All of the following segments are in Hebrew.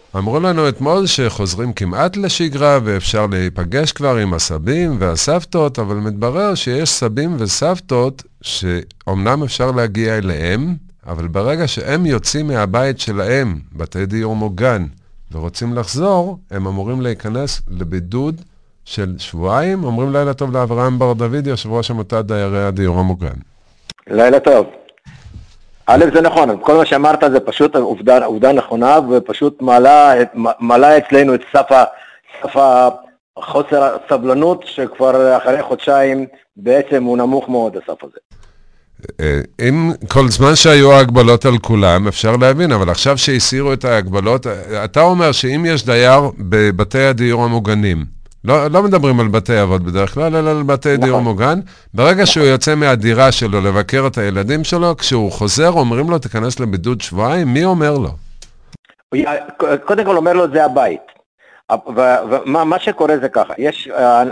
אמרו לנו אתמול שחוזרים כמעט לשגרה ואפשר להיפגש כבר עם הסבים והסבתות, אבל מתברר שיש סבים וסבתות שאומנם אפשר להגיע אליהם, אבל ברגע שהם יוצאים מהבית שלהם, בתי דיור מוגן, ורוצים לחזור, הם אמורים להיכנס לבידוד של שבועיים. אומרים לילה טוב לאברהם בר דוד, יושב ראש עמותת דיירי הדיור המוגן. לילה טוב. א', זה נכון, כל מה שאמרת זה פשוט עובדה נכונה, ופשוט מעלה אצלנו את סף חוסר הסבלנות, שכבר אחרי חודשיים בעצם הוא נמוך מאוד, הסף הזה. אם כל זמן שהיו ההגבלות על כולם, אפשר להבין, אבל עכשיו שהסירו את ההגבלות, אתה אומר שאם יש דייר בבתי הדיור המוגנים, לא מדברים על בתי אבות בדרך כלל, אלא על בתי דיור מוגן, ברגע שהוא יוצא מהדירה שלו לבקר את הילדים שלו, כשהוא חוזר, אומרים לו, תיכנס לבידוד שבועיים, מי אומר לו? קודם כל אומר לו, זה הבית. ומה שקורה זה ככה, יש...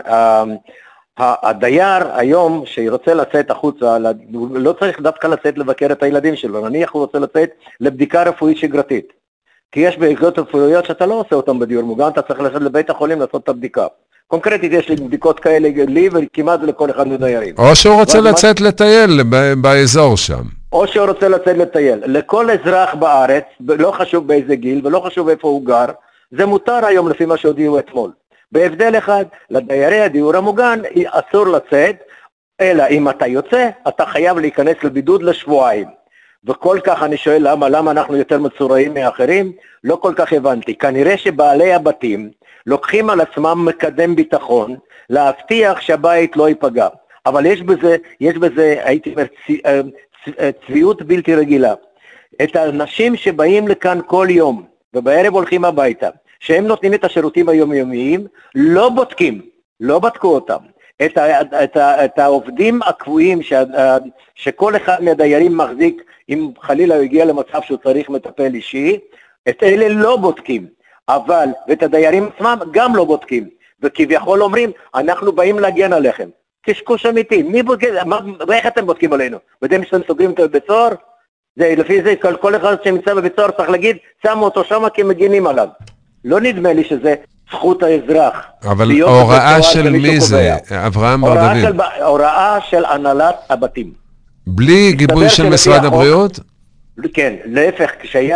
הדייר היום שרוצה לצאת החוצה, לא צריך דווקא לצאת לבקר את הילדים שלו, נניח הוא רוצה לצאת לבדיקה רפואית שגרתית. כי יש בדיקות רפואיות שאתה לא עושה אותן בדיור מוגן, אתה צריך ללכת לבית החולים לעשות את הבדיקה. קונקרטית יש לי בדיקות כאלה לי וכמעט לכל אחד מדיירים. או שהוא רוצה לצאת לטייל באזור שם. או שהוא רוצה לצאת לטייל. לכל אזרח בארץ, לא חשוב באיזה גיל ולא חשוב איפה הוא גר, זה מותר היום לפי מה שהודיעו אתמול. בהבדל אחד, לדיירי הדיור המוגן אסור לצאת, אלא אם אתה יוצא, אתה חייב להיכנס לבידוד לשבועיים. וכל כך אני שואל למה אנחנו יותר מצורעים מאחרים, לא כל כך הבנתי. כנראה שבעלי הבתים לוקחים על עצמם מקדם ביטחון, להבטיח שהבית לא ייפגע. אבל יש בזה הייתי אומר, צביעות בלתי רגילה. את האנשים שבאים לכאן כל יום, ובערב הולכים הביתה, שהם נותנים את השירותים היומיומיים, לא בדקו אותם. את העובדים הקבועים שכל אחד מהדיירים מחזיק, אם חלילה הוא הגיע למצב שהוא צריך מטפל אישי, את אלה לא בודקים, אבל ואת הדיירים עצמם גם לא בודקים, וכביכול אומרים, אנחנו באים להגן עליכם. קשקוש אמיתי, איך אתם בודקים עלינו? ואתם שאתם סוגרים את הבית סוהר? לפי זה כל אחד שנמצא בבית סוהר צריך להגיד, שמו אותו שם כי מגינים עליו. לא נדמה לי שזה זכות האזרח. אבל הוראה של מי זה, אברהם בר דוד? הוראה של הנהלת הבתים. בלי גיבוי של משרד הבריאות? כן, להפך,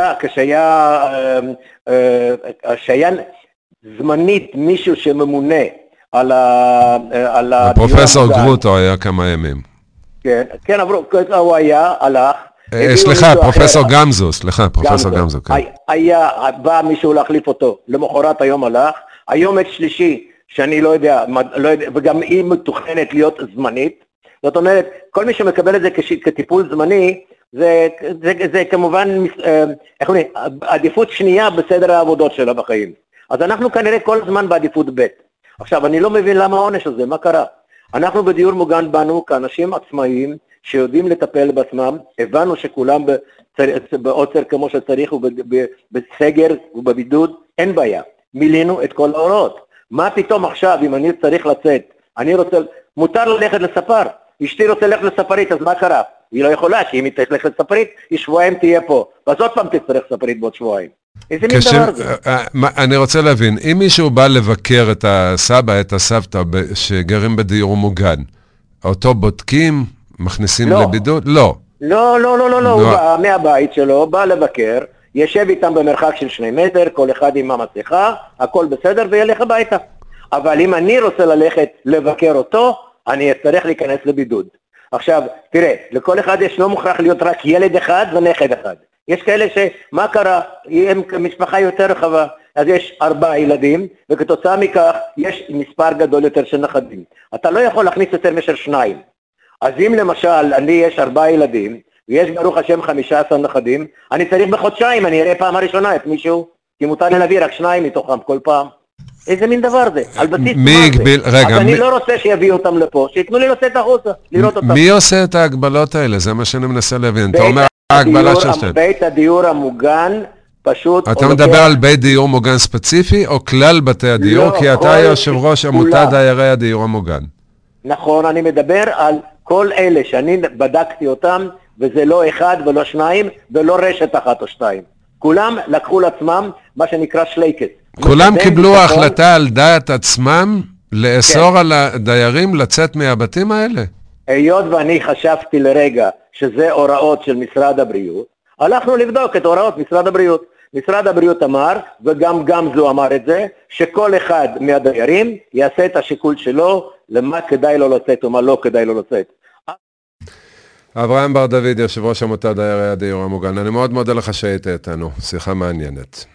כשהיה זמנית מישהו שממונה על הפרופסור גרוטו היה כמה ימים. כן, הוא היה, הלך. סליחה, פרופסור גמזו, בא מישהו להחליף אותו, למחרת היום הלך, היום את שלישי, שאני לא יודע, וגם היא מתוכננת להיות זמנית, זאת אומרת, כל מי שמקבל את זה כטיפול זמני, זה כמובן, איך אומרים, עדיפות שנייה בסדר העבודות שלה בחיים. אז אנחנו כנראה כל הזמן בעדיפות ב'. עכשיו, אני לא מבין למה העונש הזה, מה קרה? אנחנו בדיור מוגן באנו כאנשים עצמאיים, שיודעים לטפל בעצמם, הבנו שכולם בעוצר כמו שצריך ובסגר ובבידוד, אין בעיה, מילינו את כל ההוראות. מה פתאום עכשיו אם אני צריך לצאת, מותר ללכת לספר, אשתי רוצה ללכת לספרית, אז מה קרה? היא לא יכולה, כי אם היא תלך לספרית, היא שבועיים תהיה פה, ואז עוד פעם תצטרך ספרית בעוד שבועיים. איזה מין דבר זה? אני רוצה להבין, אם מישהו בא לבקר את הסבא, את הסבתא שגרים בדיור מוגן, אותו בודקים, מכניסים לבידוד? לא. לא, הוא בא מהבית שלו, בא לבקר, ישב איתם במרחק של 2 מטר, כל אחד עם המסכה, הכל בסדר וילך הביתה. אבל אם אני רוצה ללכת לבקר אותו, אני אצטרך להיכנס לבידוד. עכשיו, תראה, לכל אחד יש לא מוכרח להיות רק ילד אחד ונכד אחד. יש כאלה שמה קרה? הם משפחה יותר רחבה, אז יש 4 ילדים, וכתוצאה מכך יש מספר גדול יותר של נכדים. אתה לא יכול להכניס יותר מאשר 2. אז אם למשל אני יש 4 ילדים, ויש ברוך השם 15 נכדים, אני צריך בחודשיים, אני אראה פעם הראשונה את מישהו, כי מותר לי להביא רק 2 מתוכם כל פעם. איזה מין דבר זה? על בסיס מה זה? אז אני לא רוצה שיביאו אותם לפה, שיתנו לי לצאת החוצה, לראות אותם. מי עושה את ההגבלות האלה? זה מה שאני מנסה להבין. אתה אומר ההגבלה של שתיים. בית הדיור המוגן פשוט... אתה מדבר על בית דיור מוגן ספציפי, או כלל בתי הדיור? כי אתה יושב ראש עמותת דיירי הדיור המוגן. נכון, אני מדבר על כל אלה שאני בדקתי אותם, וזה לא 1 ולא 2, ולא רשת 1 או 2. כולם לקחו לעצמם מה שנקרא שלייקס. כולם קיבלו החלטה על דעת עצמם לאסור על הדיירים לצאת מהבתים האלה? היות ואני חשבתי לרגע שזה הוראות של משרד הבריאות, הלכנו לבדוק את הוראות משרד הבריאות. משרד הבריאות אמר, וגם גמזו אמר את זה, שכל אחד מהדיירים יעשה את השיקול שלו למה כדאי לו לצאת ומה לא כדאי לו לצאת. אברהם בר דוד, יושב ראש עמותת דיירי הדיור המוגן, אני מאוד מודה לך שהיית איתנו, שיחה מעניינת.